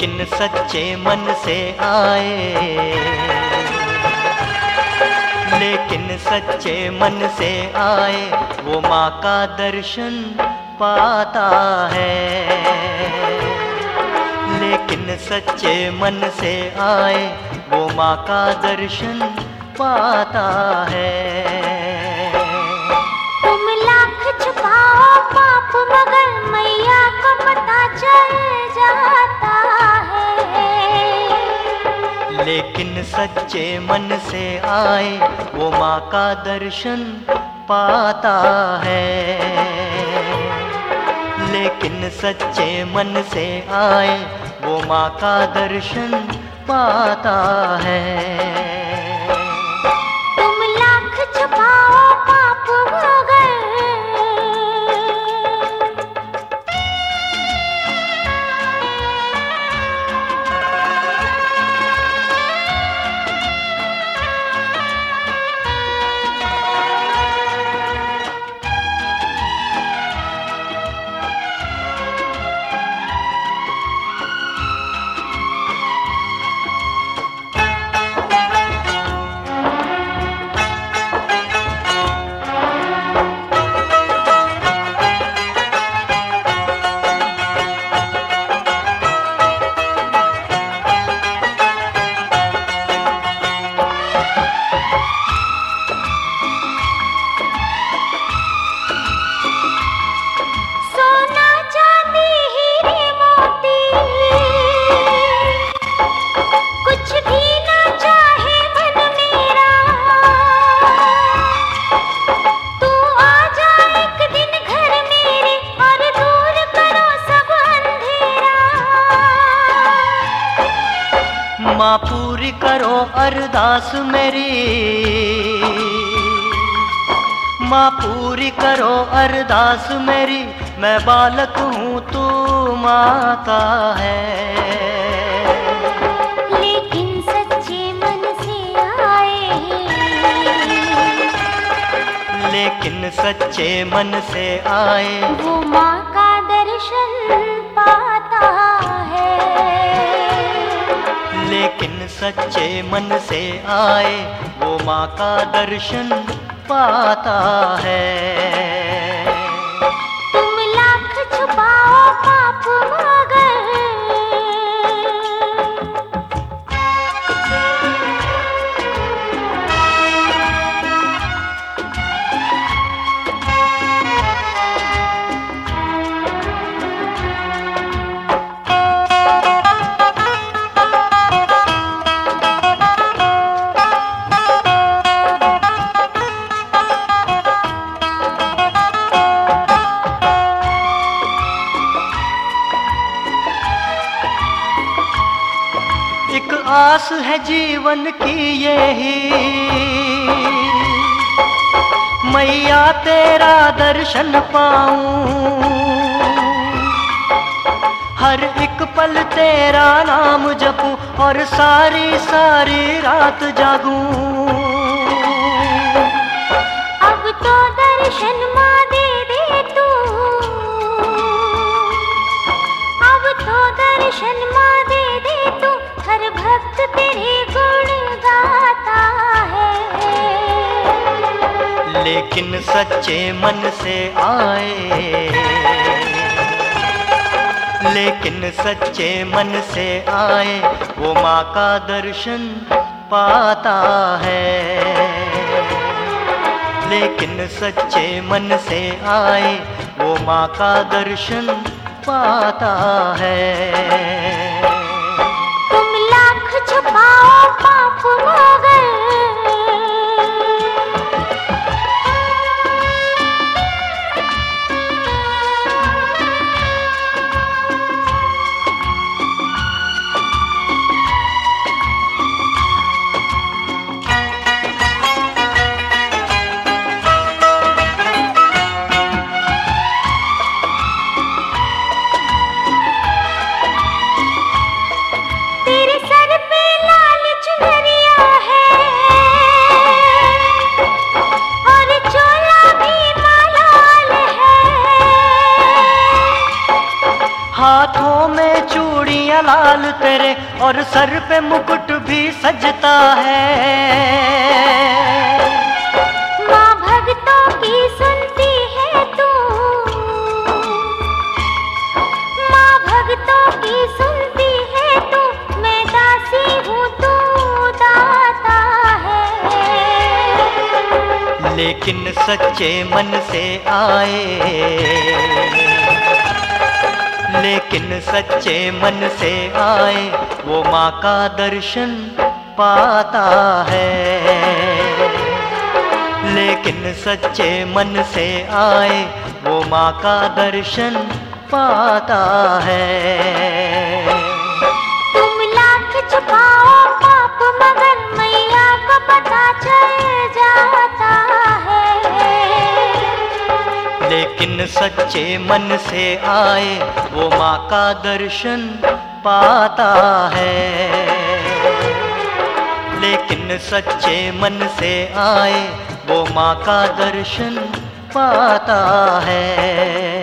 लेकिन सच्चे मन से आए, लेकिन सच्चे मन से आए वो माँ का दर्शन पाता है। लेकिन सच्चे मन से आए वो माँ का दर्शन पाता है। तुम लाख छुपाओ पाप मगर मैया को पता चल जाता है। लेकिन सच्चे मन से आए वो माँ का दर्शन पाता है। लेकिन सच्चे मन से आए वो माँ का दर्शन पाता है। तुम लाख छुपाओ पाप मगर माँ पूरी करो अरदास मेरी, माँ पूरी करो अरदास मेरी। मैं बालक हूँ तू माता है। लेकिन सच्चे मन से आए, लेकिन सच्चे मन से आए वो माँ का दर्शन पाता है। लेकिन सच्चे मन से आए वो माँ का दर्शन पाता है। तुम लाख छुपाओ पाप मगर एक आस है जीवन की यही, मैया तेरा दर्शन पाऊं। हर एक पल तेरा नाम जपूं और सारी सारी रात जागूं। अब तो दर्शन माँ दे दे तू, अब तो दर्शन माँ दे दे तू। हर भक्त तेरे गुण गाता है। लेकिन सच्चे मन से आए, लेकिन सच्चे मन से आए वो माँ का दर्शन पाता है। लेकिन सच्चे मन से आए वो माँ का दर्शन पाता है। तुम लाख छुपाओ पाप मगर हाथों में चूड़ियां बाल तेरे और सर पे मुकुट भी सजता है। माँ भक्तों की सुनती है तू, माँ भक्तों की सुनती है तू, मैं दासी हूँ तू दाता है। लेकिन सच्चे मन से आए, लेकिन सच्चे मन से आए वो माँ का दर्शन पाता है। लेकिन सच्चे मन से आए वो माँ का दर्शन पाता है। तुम लाख छुपाओ पाप मगर मैया को पता चल जाता है। लेकिन सच्चे मन से आए वो माँ का दर्शन पाता है। लेकिन सच्चे मन से आए वो माँ का दर्शन पाता है।